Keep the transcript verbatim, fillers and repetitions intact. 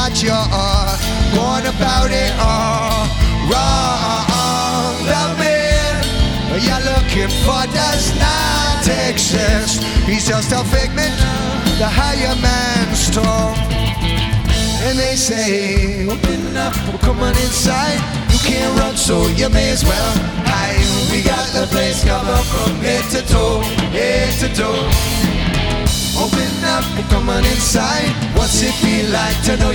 what you're going about it all wrong. The man you're looking for does not exist. He's just a figment of the higher man's tongue. And they say, open up, come on inside. You can't run, so you may as well hide. We got the place covered from head to toe, head to toe. Open up, come on inside. What's it feel like to know